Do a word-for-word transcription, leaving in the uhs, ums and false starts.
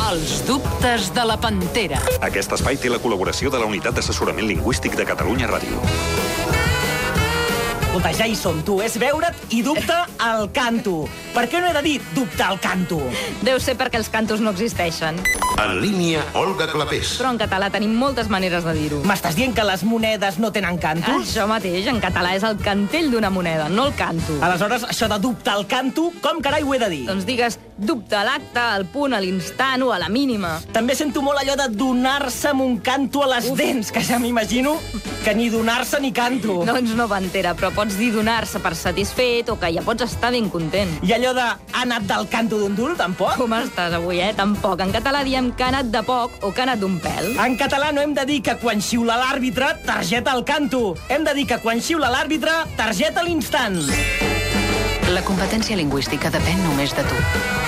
Els dubtes de la Pantera. Aquest espai té la col·laboració de la Unitat d'Assessorament Lingüístic de Catalunya Ràdio. Escolta, Jason, tu, és veure't i dubta al canto. Per què no he de dir dubtar al canto? Deu ser perquè els cantos no existeixen. En línia, Olga Clapés. Però en català tenim moltes maneres de dir-ho. M'estàs dient que les monedes no tenen cantos? Això mateix, en català és el cantell d'una moneda, no el canto. Aleshores, això de dubtar al canto, com carai ho he de dir? Doncs digues dubte a l'acte, al punt, a l'instant o a la mínima. També sento molt allò de donar-se amb un canto a les Uf. dents, que ja m'imagino que ni donar-se ni canto. Doncs no, Pantera, però pots dir donar-se per satisfet o que ja pots estar ben content. I allò de ha anat del canto d'un dul, tampoc? Com estàs avui, eh? Tampoc. En català diem que ha anat de poc o que ha anat d'un pèl. En català no hem de dir que quan xiula l'àrbitre, targeta al canto. Hem de dir que quan xiula l'àrbitre, targeta a l'instant. La competència lingüística depèn només de tu.